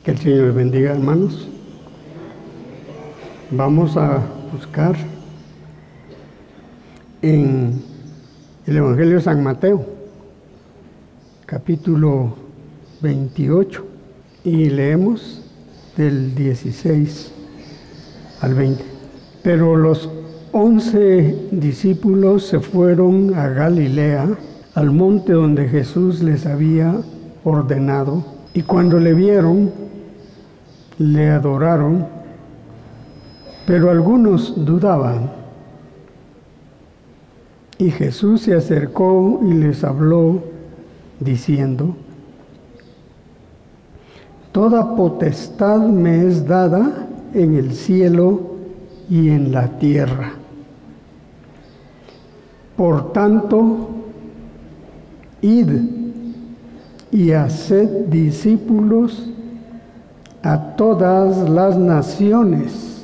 Que el Señor les bendiga, hermanos. Vamos a buscar en el Evangelio de San Mateo, capítulo 28, y leemos del 16 al 20. Pero los 11 discípulos se fueron a Galilea, al monte donde Jesús les había ordenado, y cuando le vieron, le adoraron, pero algunos dudaban. Y Jesús se acercó y les habló, diciendo: Toda potestad me es dada en el cielo y en la tierra. Por tanto, id y haced discípulos a todas las naciones,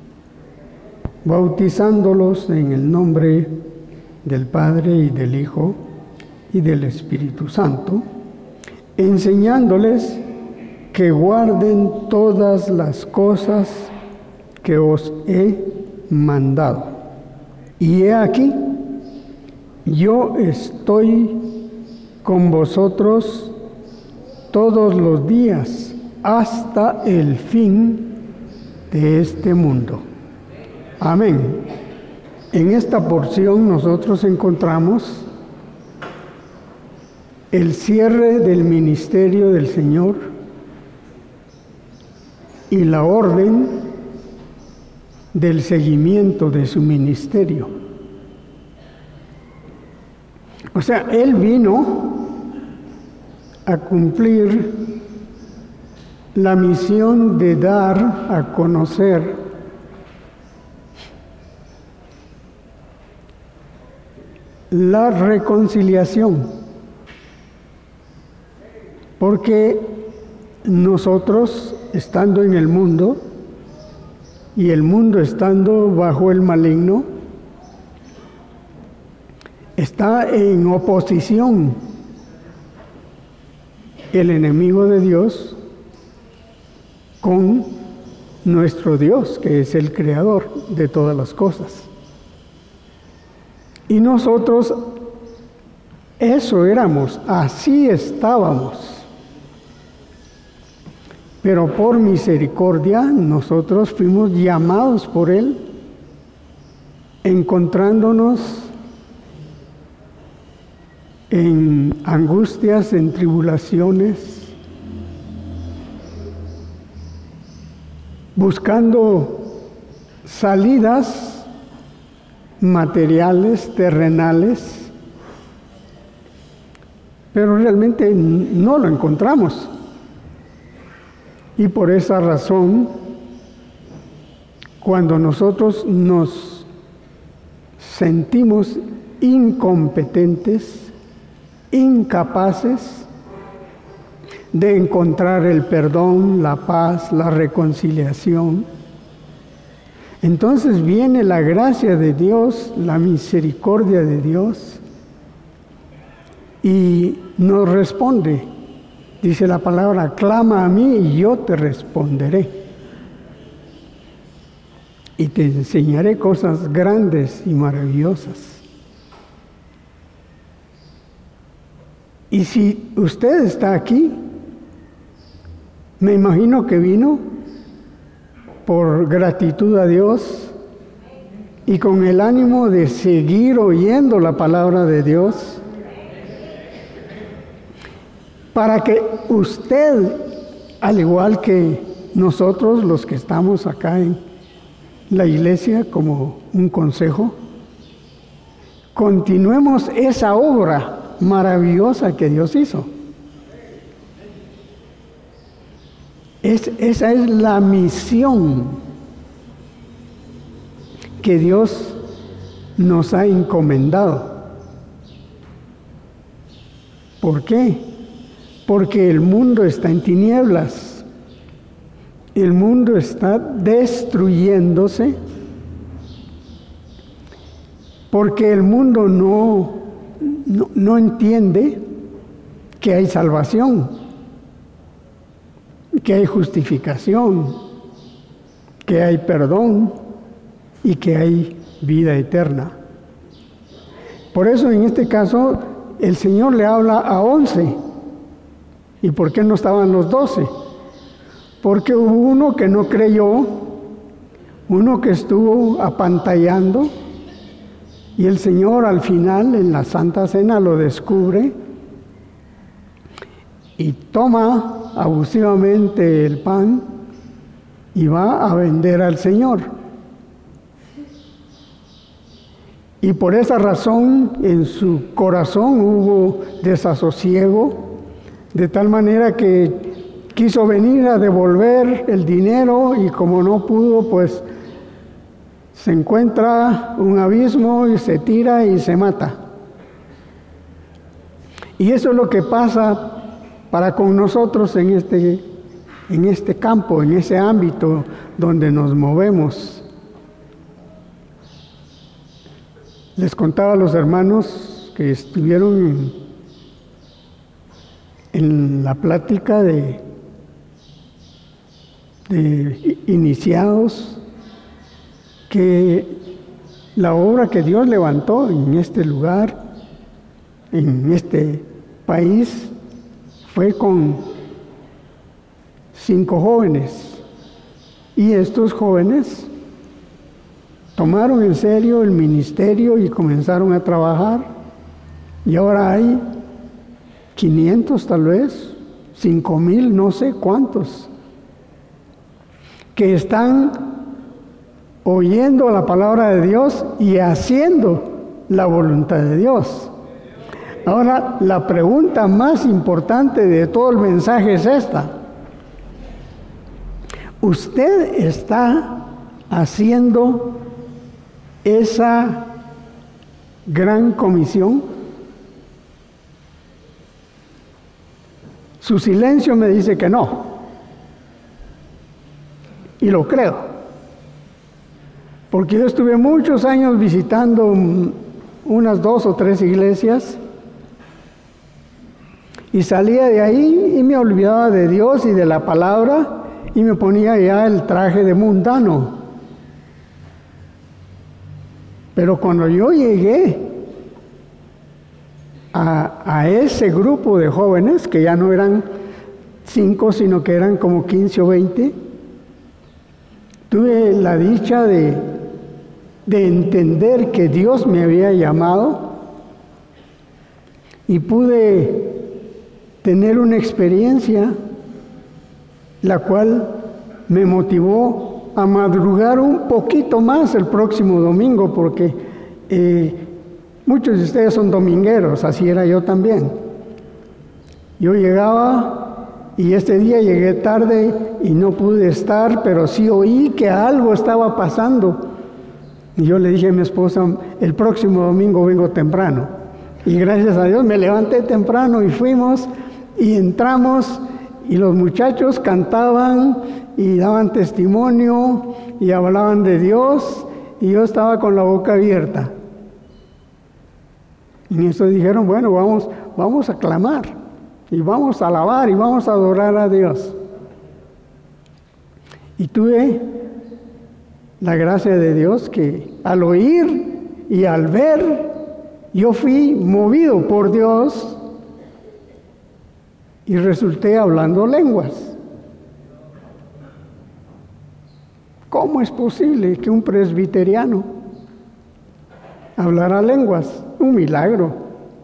bautizándolos en el nombre del Padre y del Hijo y del Espíritu Santo, enseñándoles que guarden todas las cosas que os he mandado. Y he aquí, yo estoy con vosotros todos los días hasta el fin de este mundo. Amén. En esta porción nosotros encontramos el cierre del ministerio del Señor y la orden del seguimiento de su ministerio. O sea, Él vino a cumplir la misión de dar a conocer la reconciliación, porque nosotros, estando en el mundo y el mundo estando bajo el maligno, está en oposición el enemigo de Dios con nuestro Dios, que es el creador de todas las cosas. Y nosotros eso éramos, así estábamos. Pero por misericordia nosotros fuimos llamados por Él, encontrándonos en angustias, en tribulaciones, buscando salidas materiales, terrenales, pero realmente no lo encontramos. Y por esa razón, cuando nosotros nos sentimos incompetentes, incapaces de encontrar el perdón, la paz, la reconciliación, entonces viene la gracia de Dios, la misericordia de Dios, y nos responde. Dice la palabra: clama a mí y yo te responderé, y te enseñaré cosas grandes y maravillosas. Y si usted está aquí, me imagino que vino por gratitud a Dios y con el ánimo de seguir oyendo la palabra de Dios, para que usted, al igual que nosotros los que estamos acá en la iglesia como un consejo, continuemos esa obra maravillosa que Dios hizo. Esa es la misión que Dios nos ha encomendado. ¿Por qué? Porque el mundo está en tinieblas, el mundo está destruyéndose, porque el mundo no entiende que hay salvación, que hay justificación, que hay perdón y que hay vida eterna. Por eso en este caso el Señor le habla a 11. ¿Y por qué no estaban los 12? Porque hubo uno que no creyó, uno que estuvo apantallando, y el Señor al final en la Santa Cena lo descubre y toma abusivamente el pan y va a vender al Señor. Y por esa razón en su corazón hubo desasosiego, de tal manera que quiso venir a devolver el dinero y como no pudo, pues se encuentra un abismo y se tira y se mata. Y eso es lo que pasa para con nosotros en este campo, en ese ámbito donde nos movemos. Les contaba a los hermanos que estuvieron en la plática de iniciados, que la obra que Dios levantó en este lugar, en este país, fue con 5 jóvenes. Y estos jóvenes tomaron en serio el ministerio y comenzaron a trabajar. Y ahora hay 500 tal vez, 5,000, no sé cuántos, que están oyendo la palabra de Dios y haciendo la voluntad de Dios. Ahora, la pregunta más importante de todo el mensaje es esta: ¿usted está haciendo esa gran comisión? Su silencio me dice que no, y lo creo, porque yo estuve muchos años visitando unas 2 o 3 iglesias y salía de ahí y me olvidaba de Dios y de la palabra y me ponía ya el traje de mundano. Pero cuando yo llegué a ese grupo de jóvenes, que ya no eran 5, sino que eran como 15 o 20, tuve la dicha de entender que Dios me había llamado y pude tener una experiencia la cual me motivó a madrugar un poquito más el próximo domingo, porque muchos de ustedes son domingueros, así era yo también. Yo llegaba y este día llegué tarde y no pude estar, pero sí oí que algo estaba pasando. Y yo le dije a mi esposa, el próximo domingo vengo temprano. Y gracias a Dios me levanté temprano y fuimos y entramos y los muchachos cantaban y daban testimonio y hablaban de Dios y yo estaba con la boca abierta. Y en eso dijeron, bueno, vamos a clamar y vamos a alabar y vamos a adorar a Dios. Y tuve la gracia de Dios que al oír y al ver, yo fui movido por Dios y resulté hablando lenguas. ¿Cómo es posible que un presbiteriano hablara lenguas? Un milagro.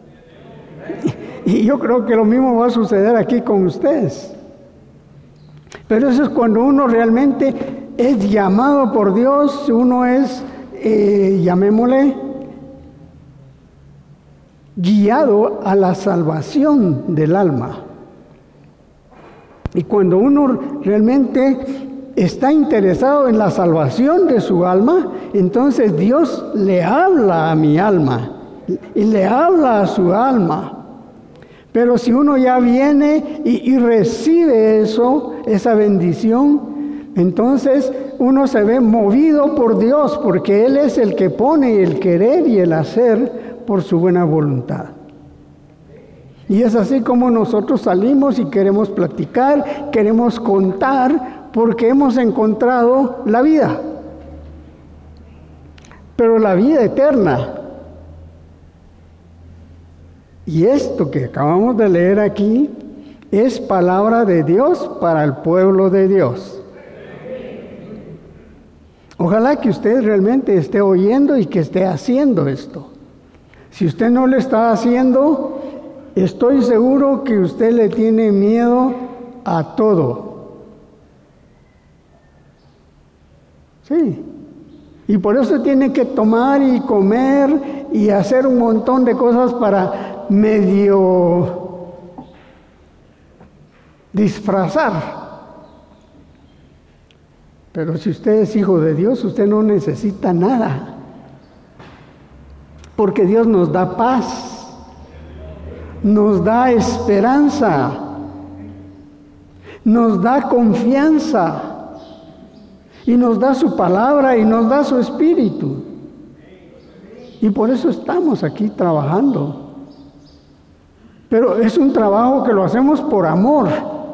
Y yo creo que lo mismo va a suceder aquí con ustedes. Pero eso es cuando uno realmente es llamado por Dios, uno es, llamémosle, guiado a la salvación del alma. Y cuando uno realmente está interesado en la salvación de su alma, entonces Dios le habla a mi alma y le habla a su alma. Pero si uno ya viene y recibe eso, esa bendición, entonces uno se ve movido por Dios, porque Él es el que pone el querer y el hacer por su buena voluntad. Y es así como nosotros salimos y queremos platicar, queremos contar, porque hemos encontrado la vida. Pero la vida eterna. Y esto que acabamos de leer aquí es palabra de Dios para el pueblo de Dios. Ojalá que usted realmente esté oyendo y que esté haciendo esto. Si usted no lo está haciendo, estoy seguro que usted le tiene miedo a todo. Sí. Y por eso tiene que tomar y comer y hacer un montón de cosas para medio disfrazar. Pero si usted es hijo de Dios, usted no necesita nada. Porque Dios nos da paz, nos da esperanza, nos da confianza, y nos da su palabra y nos da su espíritu. Y por eso estamos aquí trabajando. Pero es un trabajo que lo hacemos por amor.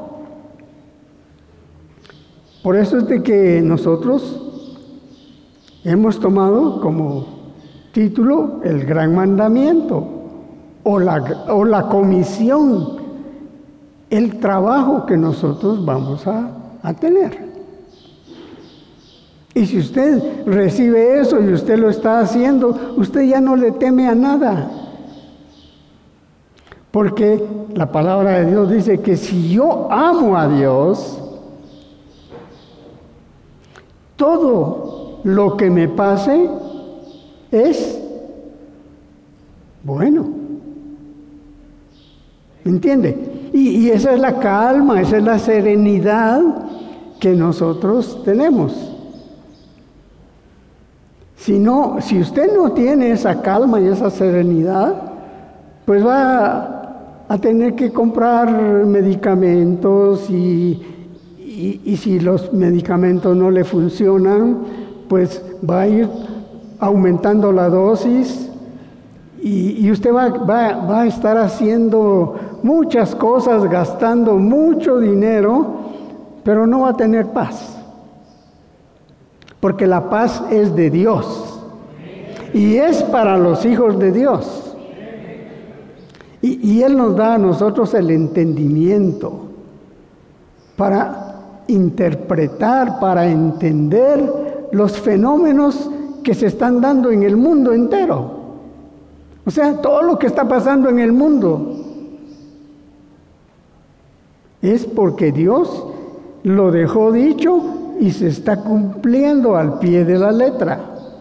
Por eso es de que nosotros hemos tomado como título el Gran Mandamiento o la comisión, el trabajo que nosotros vamos a tener. Y si usted recibe eso y usted lo está haciendo, usted ya no le teme a nada. Porque la palabra de Dios dice que si yo amo a Dios, todo lo que me pase es bueno. ¿Me entiende? Y esa es la calma, esa es la serenidad que nosotros tenemos. Si usted no tiene esa calma y esa serenidad, pues va a tener que comprar medicamentos y si los medicamentos no le funcionan, pues va a ir aumentando la dosis y usted va a estar haciendo muchas cosas, gastando mucho dinero, pero no va a tener paz. Porque la paz es de Dios y es para los hijos de Dios. Y Él nos da a nosotros el entendimiento para interpretar, para entender los fenómenos que se están dando en el mundo entero. O sea, todo lo que está pasando en el mundo es porque Dios lo dejó dicho y se está cumpliendo al pie de la letra.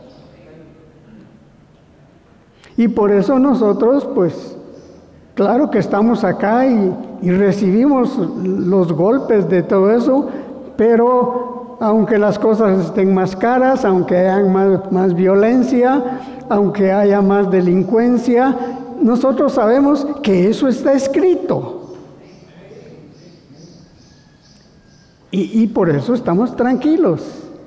Y por eso nosotros, pues, claro que estamos acá y recibimos los golpes de todo eso, pero aunque las cosas estén más caras, aunque haya más violencia, aunque haya más delincuencia, nosotros sabemos que eso está escrito. Y por eso estamos tranquilos.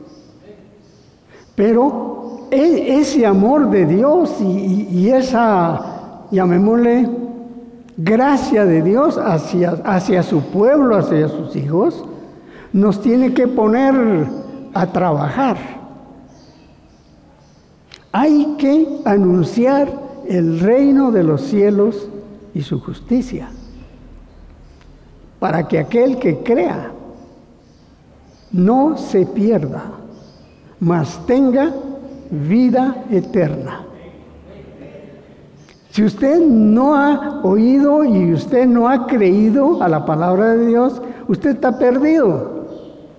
Pero ese amor de Dios y esa, llamémosle, gracia de Dios hacia su pueblo, hacia sus hijos, nos tiene que poner a trabajar. Hay que anunciar el reino de los cielos y su justicia, para que aquel que crea no se pierda, mas tenga vida eterna. Si usted no ha oído y usted no ha creído a la palabra de Dios, usted está perdido.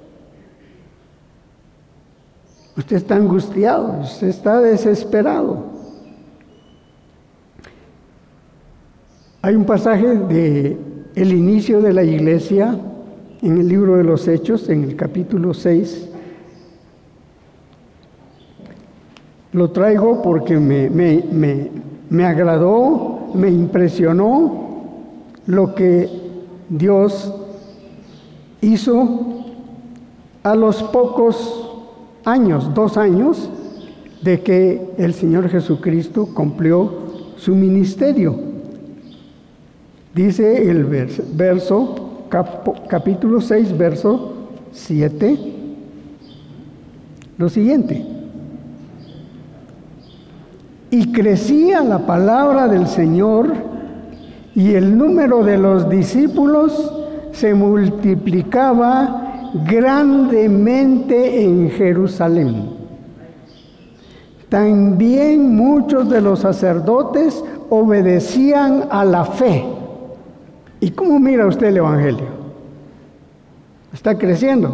Usted está angustiado, usted está desesperado. Hay un pasaje de el inicio de la iglesia en el libro de los Hechos, en el capítulo 6. Lo traigo porque me agradó, me impresionó lo que Dios hizo a los pocos años, 2 años, de que el Señor Jesucristo cumplió su ministerio. Dice el capítulo 6, verso 7, lo siguiente: y crecía la palabra del Señor, y el número de los discípulos se multiplicaba grandemente en Jerusalén. También muchos de los sacerdotes obedecían a la fe. ¿Y cómo mira usted el Evangelio? Está creciendo,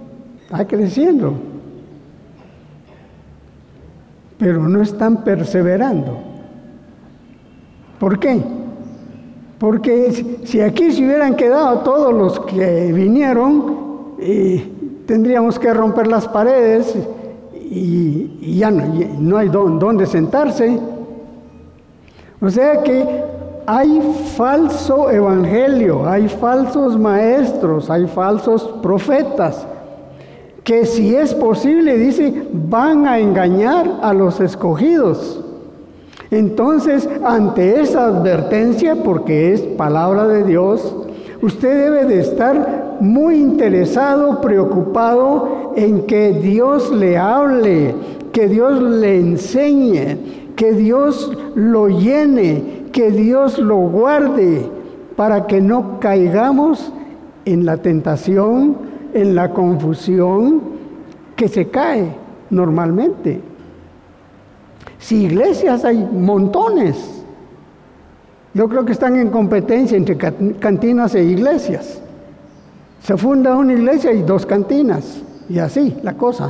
pero no están perseverando. ¿Por qué? Porque si aquí se hubieran quedado todos los que vinieron, tendríamos que romper las paredes y ya no hay dónde sentarse. O sea que hay falso evangelio, hay falsos maestros, hay falsos profetas, que si es posible, dice, van a engañar a los escogidos. Entonces, ante esa advertencia, porque es palabra de Dios, usted debe de estar muy interesado, preocupado en que Dios le hable, que Dios le enseñe, que Dios lo llene, que Dios lo guarde, para que no caigamos en la tentación, en la confusión que se cae normalmente. Si iglesias hay montones, yo creo que están en competencia entre cantinas e iglesias. Se funda una iglesia y 2 cantinas, y así la cosa.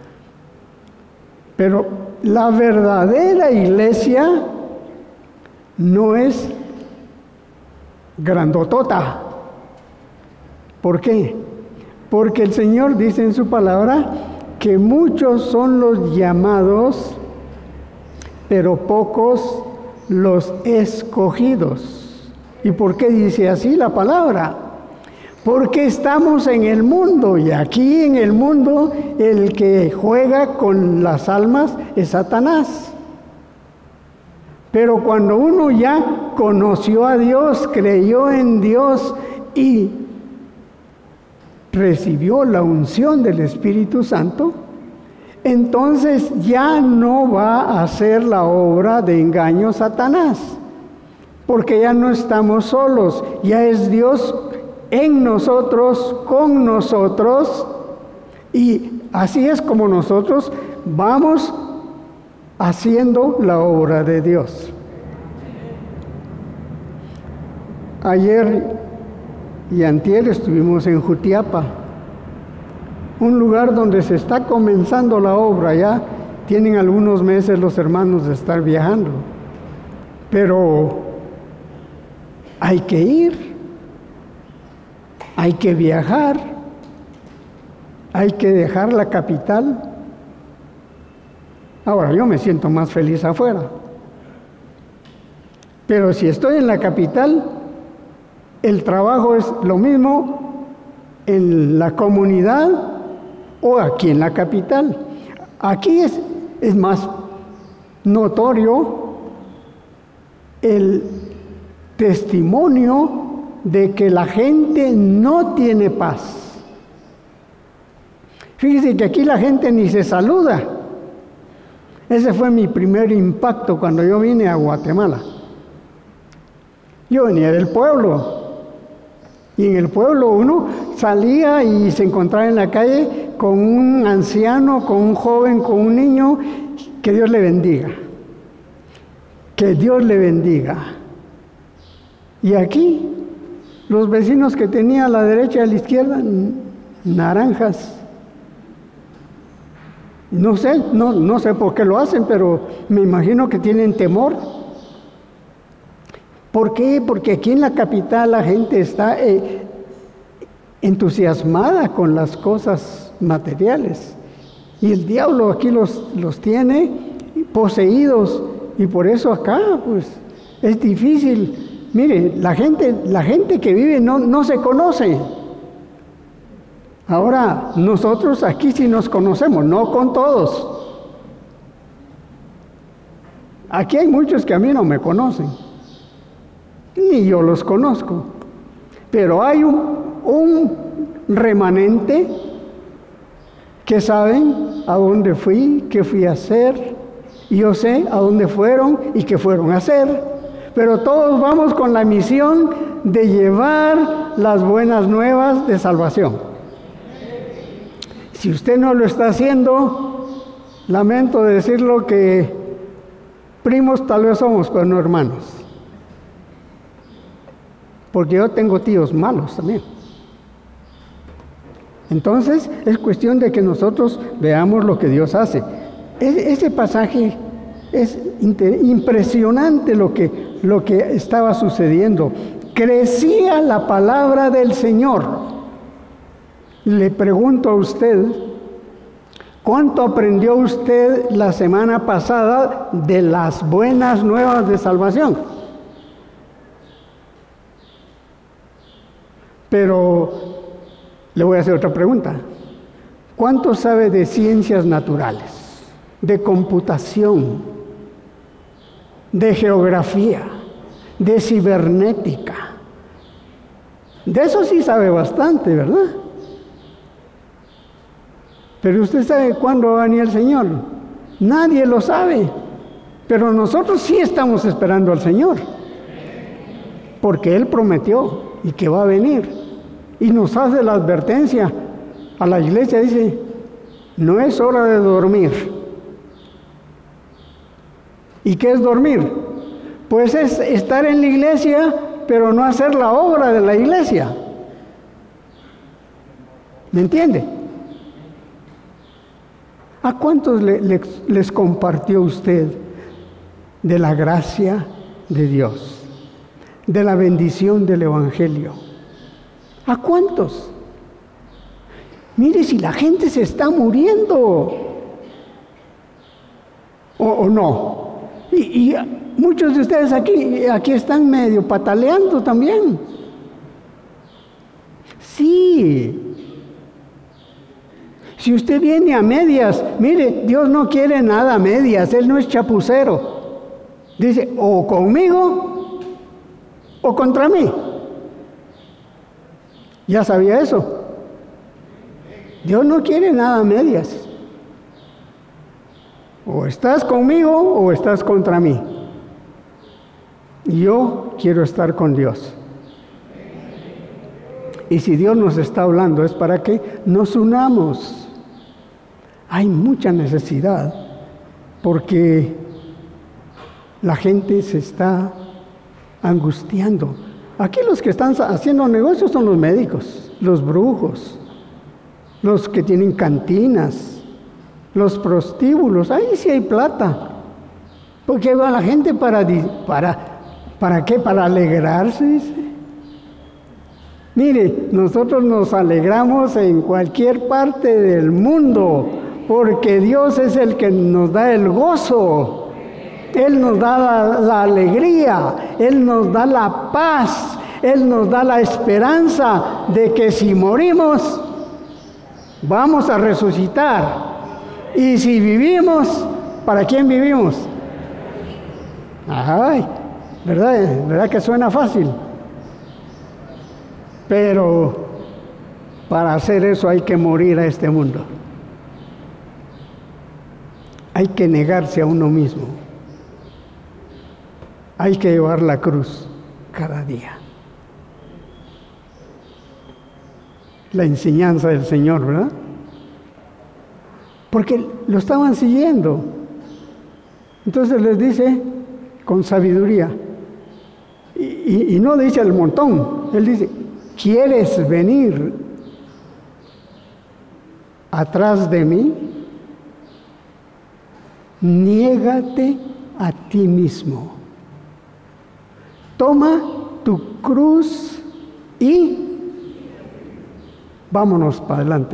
Pero la verdadera iglesia no es grandotota. ¿Por qué? Porque el Señor dice en su palabra que muchos son los llamados, pero pocos los escogidos. ¿Y por qué dice así la palabra? Porque estamos en el mundo, y aquí en el mundo el que juega con las almas es Satanás. Pero cuando uno ya conoció a Dios, creyó en Dios y recibió la unción del Espíritu Santo, entonces ya no va a hacer la obra de engaño Satanás, porque ya no estamos solos, ya es Dios en nosotros, con nosotros, y así es como nosotros vamos haciendo la obra de Dios. Ayer y antier estuvimos en Jutiapa, un lugar donde se está comenzando la obra. Ya tienen algunos meses los hermanos de estar viajando, pero hay que ir, hay que viajar, hay que dejar la capital. Ahora, yo me siento más feliz afuera, pero si estoy en la capital, el trabajo es lo mismo en la comunidad o aquí en la capital. Aquí es más notorio el testimonio de que la gente no tiene paz. Fíjese que aquí la gente ni se saluda. Ese fue mi primer impacto cuando yo vine a Guatemala. Yo venía del pueblo, y en el pueblo uno salía y se encontraba en la calle con un anciano, con un joven, con un niño. Que Dios le bendiga, que Dios le bendiga. Y aquí los vecinos que tenía a la derecha y a la izquierda, naranjas. No sé por qué lo hacen, pero me imagino que tienen temor. ¿Por qué? Porque aquí en la capital la gente está entusiasmada con las cosas materiales, y el diablo aquí los tiene poseídos, y por eso acá pues es difícil. Mire, la gente que vive no se conoce. Ahora, nosotros aquí sí nos conocemos, no con todos. Aquí hay muchos que a mí no me conocen. ni yo los conozco. Pero hay un remanente que saben a dónde fui, qué fui a hacer, y yo sé a dónde fueron y qué fueron a hacer. Pero todos vamos con la misión de llevar las buenas nuevas de salvación. Si usted no lo está haciendo, lamento decirlo que primos tal vez somos, pero no hermanos. Porque yo tengo tíos malos también. Entonces, es cuestión de que nosotros veamos lo que Dios hace. Ese pasaje es impresionante lo que estaba sucediendo. Crecía la palabra del Señor. Le pregunto a usted, ¿cuánto aprendió usted la semana pasada de las buenas nuevas de salvación? Pero le voy a hacer otra pregunta. ¿Cuánto sabe de ciencias naturales, de computación, de geografía, de cibernética? De eso sí sabe bastante, ¿verdad? Pero usted sabe cuándo va a venir el Señor. Nadie lo sabe. Pero nosotros sí estamos esperando al Señor. Porque Él prometió y que va a venir. Y nos hace la advertencia. A la iglesia dice, no es hora de dormir. ¿Y qué es dormir? Pues es estar en la iglesia, pero no hacer la obra de la iglesia. ¿Me entiende? ¿A cuántos les compartió usted de la gracia de Dios, de la bendición del Evangelio? ¿A cuántos? Mire, si la gente se está muriendo, o no. Y muchos de ustedes aquí están medio pataleando también. Sí. Si usted viene a medias, mire, Dios no quiere nada a medias, Él no es chapucero. Dice, o conmigo, o contra mí. ¿Ya sabía eso? Dios no quiere nada a medias. O estás conmigo o estás contra mí. Yo quiero estar con Dios. Y si Dios nos está hablando es para que nos unamos. Hay mucha necesidad porque la gente se está angustiando. Aquí los que están haciendo negocios son los médicos, los brujos, los que tienen cantinas, los prostíbulos. Ahí sí hay plata. Porque va la gente ¿para qué? Para alegrarse, dice. Mire, nosotros nos alegramos en cualquier parte del mundo, porque Dios es el que nos da el gozo. Él nos da la alegría, Él nos da la paz, Él nos da la esperanza de que si morimos, vamos a resucitar. Y si vivimos, ¿para quién vivimos? Ay, ¿verdad que suena fácil? Pero para hacer eso hay que morir a este mundo. Hay que negarse a uno mismo. Hay que llevar la cruz cada día. La enseñanza del Señor, ¿verdad? Porque lo estaban siguiendo. Entonces les dice con sabiduría. Y no dice al montón. Él dice, ¿quieres venir atrás de mí? Niégate a ti mismo. Toma tu cruz y vámonos para adelante.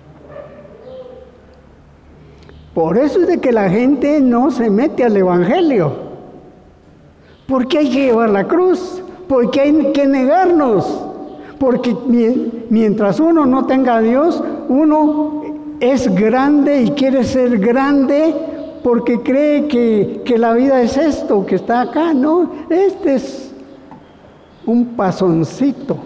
Por eso es de que la gente no se mete al Evangelio. Porque hay que llevar la cruz, porque hay que negarnos. Porque mientras uno no tenga a Dios, uno es grande y quiere ser grande porque cree que la vida es esto, que está acá. No, este es un pasoncito.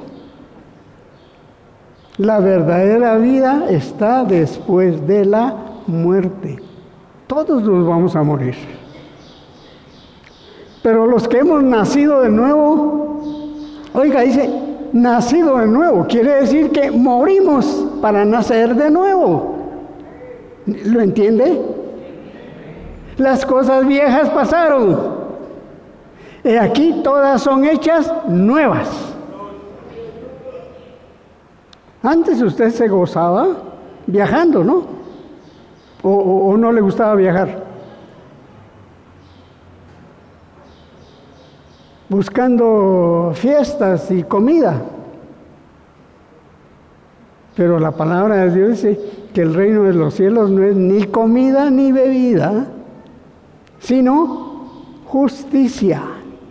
La verdadera vida está después de la muerte. Todos nos vamos a morir. Pero los que hemos nacido de nuevo, oiga, dice, nacido de nuevo, quiere decir que morimos para nacer de nuevo. ¿Lo entiende? Las cosas viejas pasaron. Aquí todas son hechas nuevas. Antes usted se gozaba viajando, ¿no? ¿O no le gustaba viajar? Buscando fiestas y comida. Pero la palabra de Dios dice que el reino de los cielos no es ni comida ni bebida, sino justicia.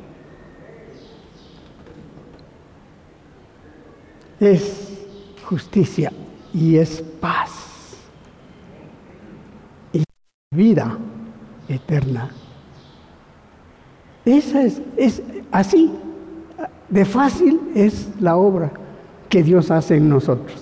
Es justicia y es paz y vida eterna. Esa es así, de fácil es la obra que Dios hace en nosotros.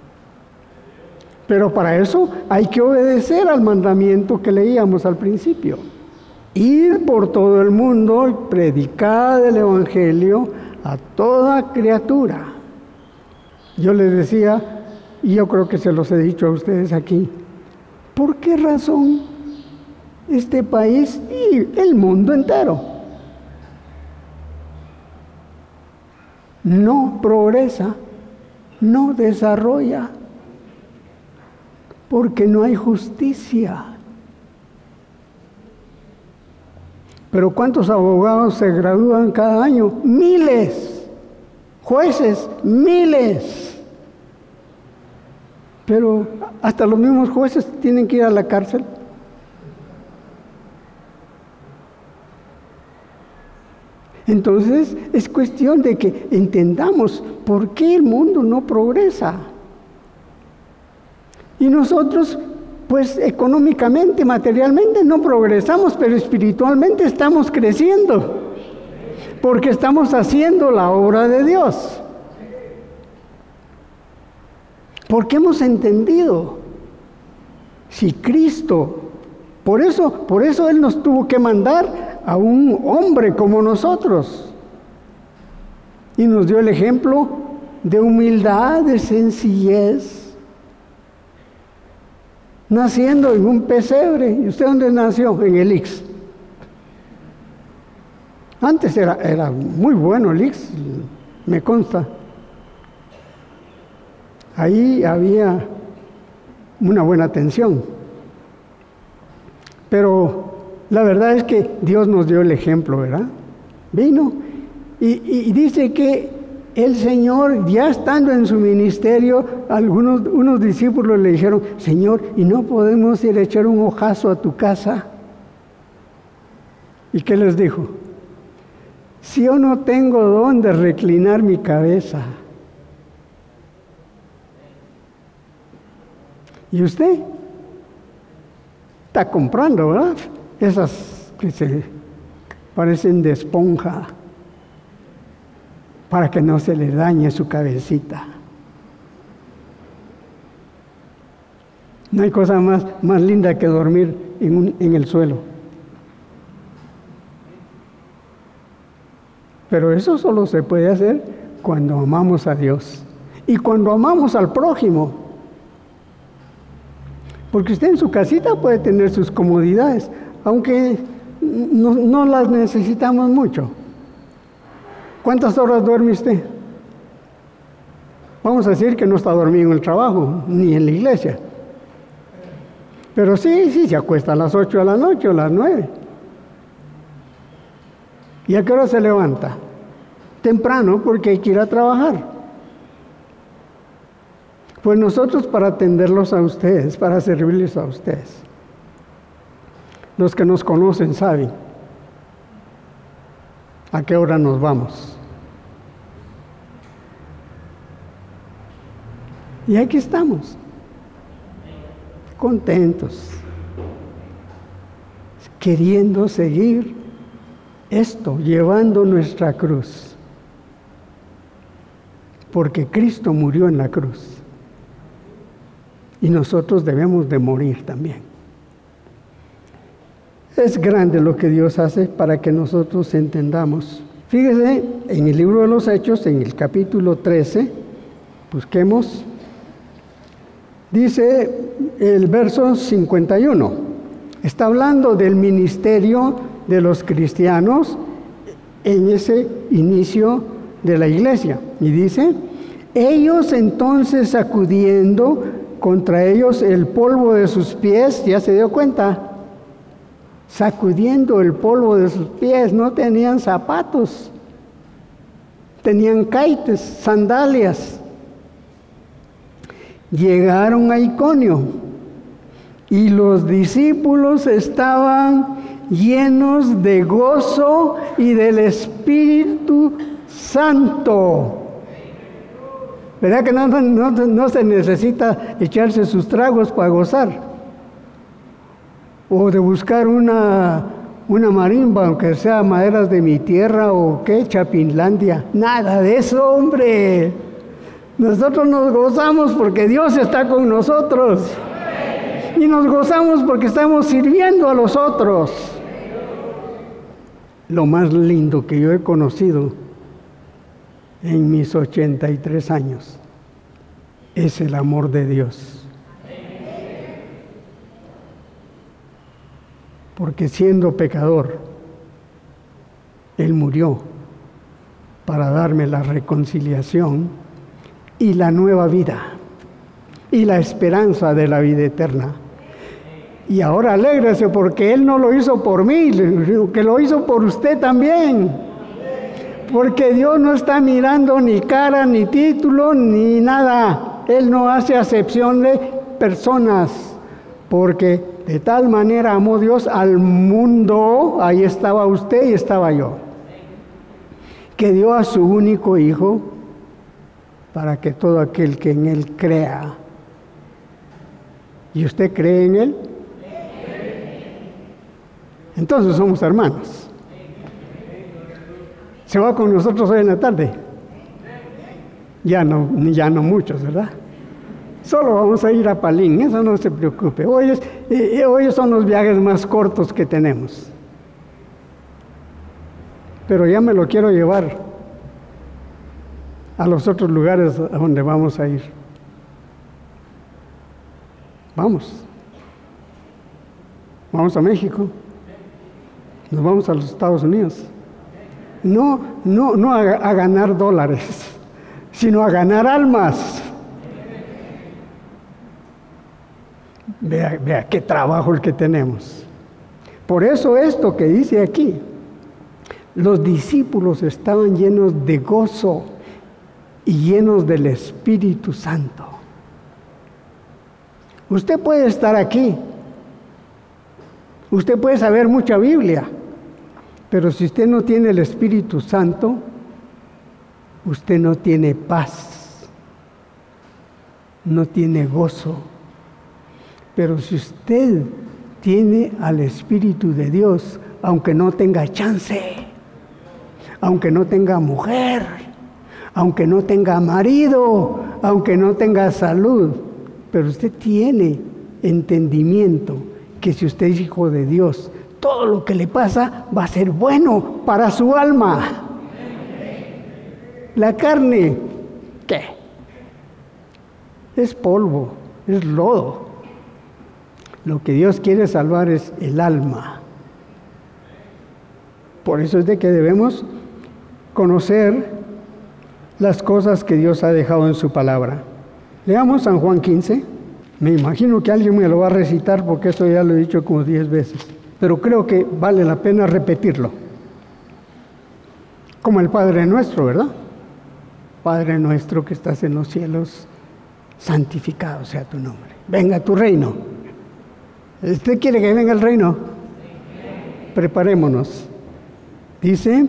Pero para eso hay que obedecer al mandamiento que leíamos al principio. Ir por todo el mundo y predicar el Evangelio a toda criatura. Yo les decía, y yo creo que se los he dicho a ustedes aquí, ¿por qué razón este país y el mundo entero no progresa, no desarrolla? Porque no hay justicia. Pero ¿cuántos abogados se gradúan cada año? Miles. Jueces, miles. Pero hasta los mismos jueces tienen que ir a la cárcel. Entonces es cuestión de que entendamos por qué el mundo no progresa. Y nosotros, pues económicamente, materialmente no progresamos, pero espiritualmente estamos creciendo. Porque estamos haciendo la obra de Dios. Porque hemos entendido. Si Cristo, por eso Él nos tuvo que mandar a un hombre como nosotros. Y nos dio el ejemplo de humildad, de sencillez. Naciendo en un pesebre. ¿Y usted dónde nació? En el Ix. Antes era muy bueno el Ix, me consta. Ahí había una buena atención. Pero la verdad es que Dios nos dio el ejemplo, ¿verdad? Vino y dice que el Señor, ya estando en su ministerio, unos discípulos le dijeron, Señor, ¿y no podemos ir a echar un ojazo a tu casa? ¿Y qué les dijo? Si yo no tengo dónde reclinar mi cabeza. ¿Y usted? Está comprando, ¿verdad? Esas que se parecen de esponja para que no se le dañe su cabecita. No hay cosa más linda que dormir en el suelo. Pero eso solo se puede hacer cuando amamos a Dios y cuando amamos al prójimo. Porque usted en su casita puede tener sus comodidades, aunque no las necesitamos mucho. ¿Cuántas horas duerme usted? Vamos a decir que no está dormido en el trabajo, ni en la iglesia. Pero sí, se acuesta a las 8 de la noche o a las 9. ¿Y a qué hora se levanta? Temprano, porque hay que ir a trabajar. Pues nosotros para atenderlos a ustedes, para servirles a ustedes. Los que nos conocen saben a qué hora nos vamos. Y aquí estamos, contentos, queriendo seguir esto, llevando nuestra cruz. porque Cristo murió en la cruz. Y nosotros debemos de morir también. Es grande lo que Dios hace para que nosotros entendamos. Fíjese, en el libro de los Hechos, en el capítulo 13, busquemos, dice el verso 51. Está hablando del ministerio de los cristianos en ese inicio de la iglesia. Y dice, ellos entonces sacudiendo contra ellos el polvo de sus pies, ¿ya se dio cuenta? Sacudiendo el polvo de sus pies, no tenían zapatos, tenían caites, sandalias. Llegaron a Iconio y los discípulos estaban llenos de gozo y del Espíritu Santo. ¿Verdad que no se necesita echarse sus tragos para gozar? O de buscar una marimba, aunque sea maderas de mi tierra o qué, Chapinlandia. Nada de eso, hombre. Nosotros nos gozamos porque Dios está con nosotros. Y nos gozamos porque estamos sirviendo a los otros. Lo más lindo que yo he conocido en mis 83 años es el amor de Dios. Porque siendo pecador, Él murió para darme la reconciliación y la nueva vida y la esperanza de la vida eterna. Y ahora alégrese porque Él no lo hizo por mí, que lo hizo por usted también. Porque Dios no está mirando ni cara, ni título, ni nada. Él no hace acepción de personas. Porque de tal manera amó Dios al mundo, ahí estaba usted y estaba yo, que dio a su único Hijo para que todo aquel que en Él crea. ¿Y usted cree en Él? Entonces somos hermanos. ¿Se va con nosotros hoy en la tarde? Ya no muchos, ¿verdad? Solo vamos a ir a Palín, eso no se preocupe. Hoy son los viajes más cortos que tenemos. Pero ya me lo quiero llevar a los otros lugares a donde vamos a ir. Vamos a México, nos vamos a los Estados Unidos. No a ganar dólares, sino a ganar almas. Vea qué trabajo el que tenemos. Por eso esto que dice aquí, los discípulos estaban llenos de gozo y llenos del Espíritu Santo. Usted puede estar aquí, usted puede saber mucha Biblia, pero si usted no tiene el Espíritu Santo, usted no tiene paz, no tiene gozo. Pero si usted tiene al Espíritu de Dios, aunque no tenga chance, aunque no tenga mujer, aunque no tenga marido, aunque no tenga salud, pero usted tiene entendimiento que si usted es hijo de Dios, todo lo que le pasa va a ser bueno para su alma. La carne, ¿qué? Es polvo, es lodo. Lo que Dios quiere salvar es el alma. Por eso es de que debemos conocer las cosas que Dios ha dejado en su palabra. Leamos San Juan 15. Me imagino que alguien me lo va a recitar porque esto ya lo he dicho como 10 veces. Pero creo que vale la pena repetirlo. Como el Padre Nuestro, ¿verdad? Padre nuestro que estás en los cielos, santificado sea tu nombre. Venga tu reino. ¿Usted quiere que venga el reino? Preparémonos. Dice,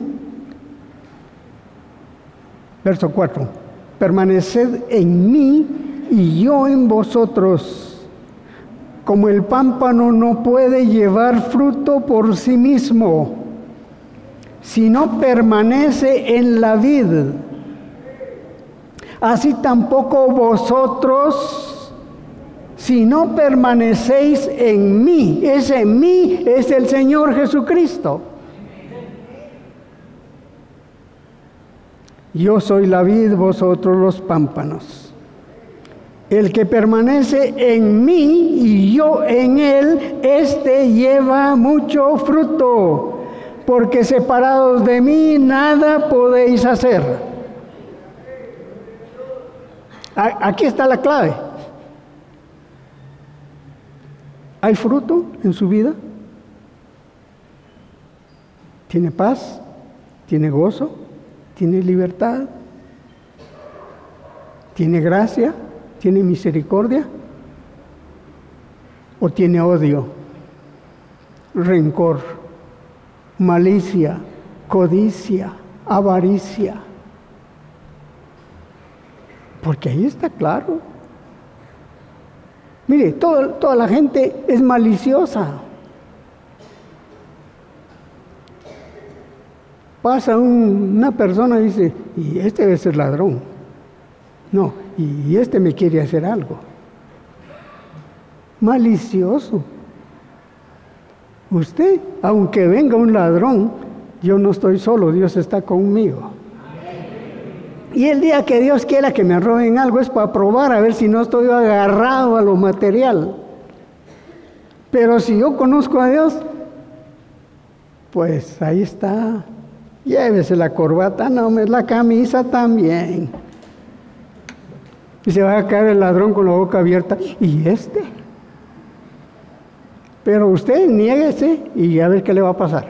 verso 4, permaneced en mí y yo en vosotros. Como el pámpano no puede llevar fruto por sí mismo, si no permanece en la vid, así tampoco vosotros, si no permanecéis en mí. Ese mí es el Señor Jesucristo. Yo soy la vid, vosotros los pámpanos. El que permanece en mí y yo en él, éste lleva mucho fruto, porque separados de mí nada podéis hacer. Aquí está la clave. ¿Hay fruto en su vida? ¿Tiene paz? ¿Tiene gozo? ¿Tiene libertad? ¿Tiene gracia? ¿Tiene misericordia? ¿O tiene odio, rencor, malicia, codicia, avaricia? Porque ahí está claro. Mire, toda la gente es maliciosa. Pasa una persona y dice, y este debe ser ladrón. No, y este me quiere hacer algo. Malicioso. Usted, aunque venga un ladrón, yo no estoy solo, Dios está conmigo. Y el día que Dios quiera que me roben algo es para probar a ver si no estoy agarrado a lo material. Pero si yo conozco a Dios, pues ahí está. Llévese la corbata, no, la camisa también. Y se va a caer el ladrón con la boca abierta. ¿Y este? Pero usted niéguese y a ver qué le va a pasar.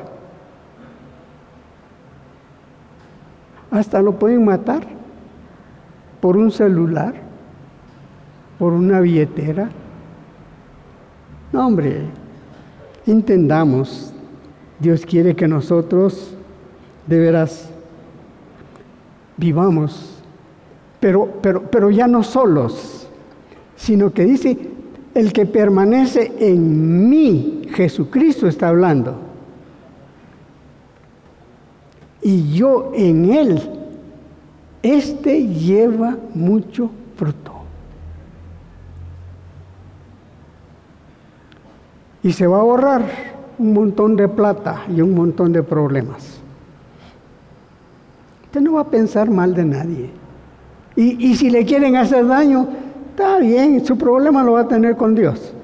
Hasta lo pueden matar por un celular, por una billetera. No, hombre, entendamos. Dios quiere que nosotros de veras vivamos, pero ya no solos, sino que dice, el que permanece en mí, Jesucristo está hablando, y yo en él, este lleva mucho fruto. Y se va a ahorrar un montón de plata y un montón de problemas. Usted no va a pensar mal de nadie. Y si le quieren hacer daño, está bien, su problema lo va a tener con Dios.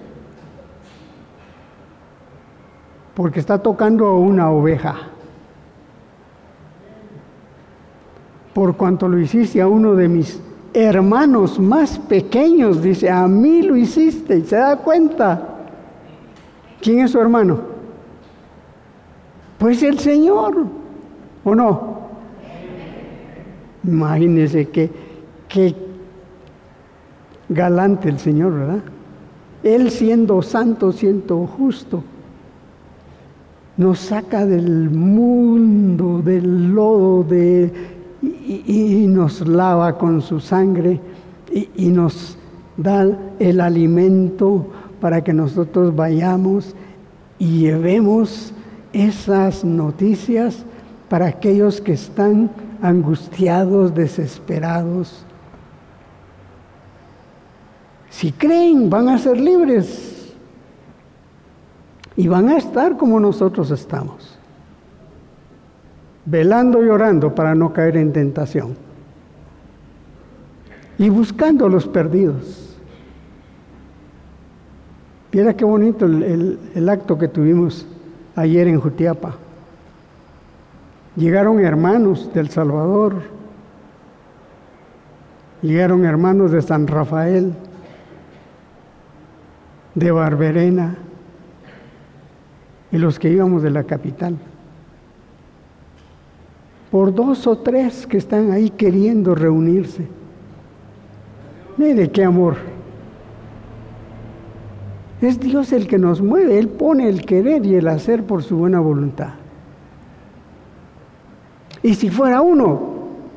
Porque está tocando a una oveja. Por cuanto lo hiciste a uno de mis hermanos más pequeños, dice, a mí lo hiciste. ¿Y se da cuenta? ¿Quién es su hermano? Pues el Señor, ¿o no? Imagínense qué galante el Señor, ¿verdad? Él siendo santo, siendo justo, nos saca del mundo, del lodo, y nos lava con su sangre y nos da el alimento para que nosotros vayamos y llevemos esas noticias para aquellos que están angustiados, desesperados. Si creen, van a ser libres y van a estar como nosotros estamos, velando y orando para no caer en tentación y buscando a los perdidos. Mira qué bonito el acto que tuvimos ayer en Jutiapa. Llegaron hermanos del Salvador, llegaron hermanos de San Rafael, de Barberena, y los que íbamos de la capital. Por 2 o 3 que están ahí queriendo reunirse. Mire qué amor. Es Dios el que nos mueve, Él pone el querer y el hacer por su buena voluntad. Y si fuera uno,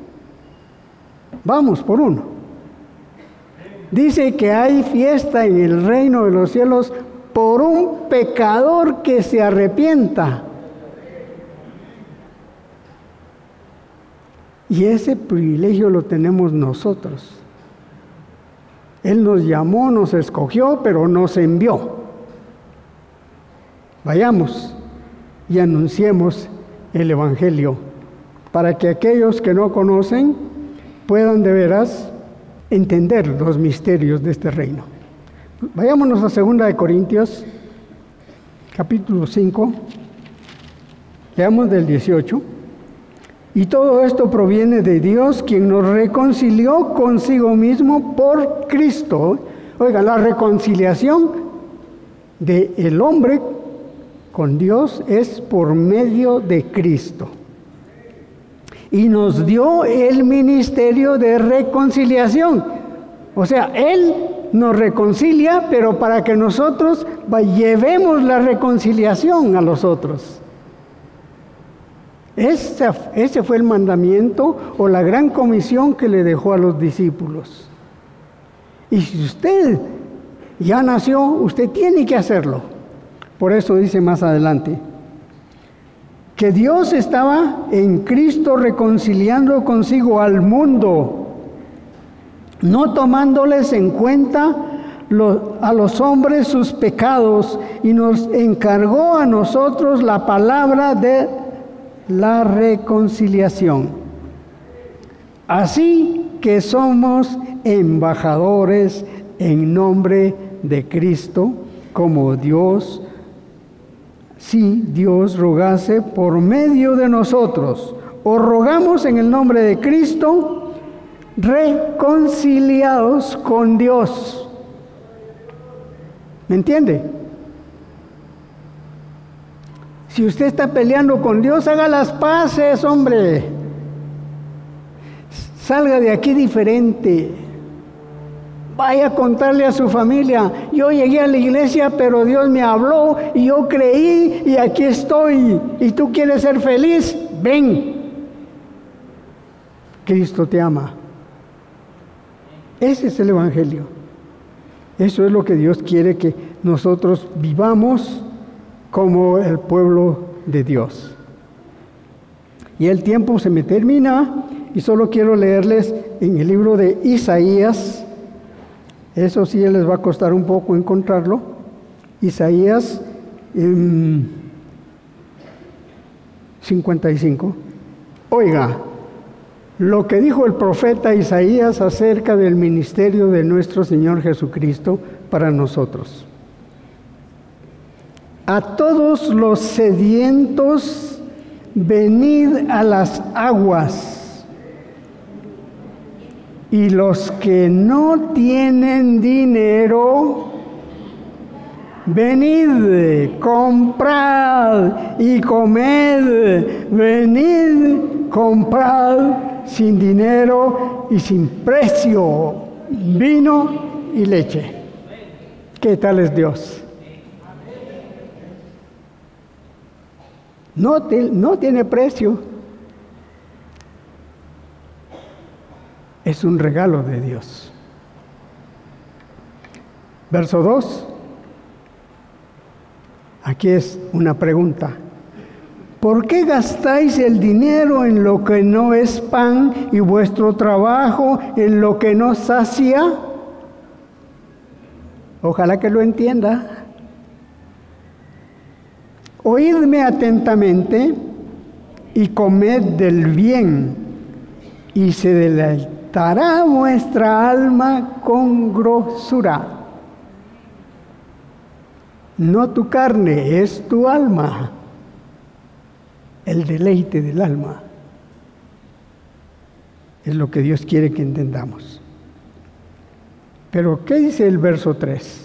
vamos por uno. Dice que hay fiesta en el reino de los cielos por un pecador que se arrepienta. Y ese privilegio lo tenemos nosotros. Él nos llamó, nos escogió, pero nos envió. Vayamos y anunciemos el Evangelio para que aquellos que no conocen puedan de veras entender los misterios de este reino. Vayámonos a 2 Corintios, capítulo 5, leamos del 18. Y todo esto proviene de Dios, quien nos reconcilió consigo mismo por Cristo. Oiga, la reconciliación del hombre con Dios es por medio de Cristo. Y nos dio el ministerio de reconciliación. O sea, Él nos reconcilia, pero para que nosotros llevemos la reconciliación a los otros. Ese fue el mandamiento o la gran comisión que le dejó a los discípulos. Y si usted ya nació, usted tiene que hacerlo. Por eso dice más adelante, que Dios estaba en Cristo reconciliando consigo al mundo, no tomándoles en cuenta a los hombres sus pecados, y nos encargó a nosotros la palabra de la reconciliación. Así que somos embajadores en nombre de Cristo, como Dios, si Dios rogase por medio de nosotros. Os rogamos en el nombre de Cristo, reconciliados con Dios. ¿Me entiende? Si usted está peleando con Dios, haga las paces, hombre. Salga de aquí diferente. Vaya a contarle a su familia, yo llegué a la iglesia, pero Dios me habló y yo creí y aquí estoy. ¿Y tú quieres ser feliz? Ven. Cristo te ama. Ese es el Evangelio. Eso es lo que Dios quiere que nosotros vivamos como el pueblo de Dios. Y el tiempo se me termina y solo quiero leerles en el libro de Isaías. Eso sí les va a costar un poco encontrarlo. Isaías 55. Oiga, lo que dijo el profeta Isaías acerca del ministerio de nuestro Señor Jesucristo para nosotros. A todos los sedientos, venid a las aguas, y los que no tienen dinero, venid, comprad y comed, venid, comprad sin dinero y sin precio, vino y leche. ¿Qué tal es Dios? No tiene precio. Es un regalo de Dios. Verso 2. Aquí es una pregunta. ¿Por qué gastáis el dinero en lo que no es pan y vuestro trabajo en lo que no sacia? Ojalá que lo entienda. Oídme atentamente y comed del bien, y se deleitará vuestra alma con grosura. No tu carne, es tu alma, el deleite del alma. Es lo que Dios quiere que entendamos. Pero, ¿qué dice el verso 3?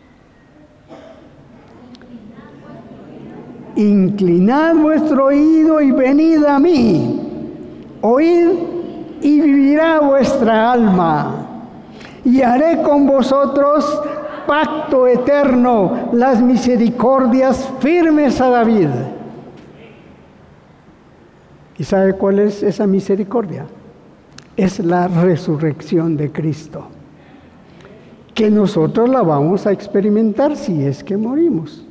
Inclinad vuestro oído y venid a mí. Oíd y vivirá vuestra alma. Y haré con vosotros pacto eterno, las misericordias firmes a David. ¿Y sabe cuál es esa misericordia? Es la resurrección de Cristo, que nosotros la vamos a experimentar si es que morimos.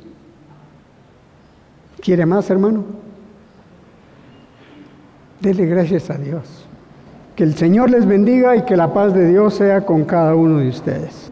¿Quiere más, hermano? Dele gracias a Dios. Que el Señor les bendiga y que la paz de Dios sea con cada uno de ustedes.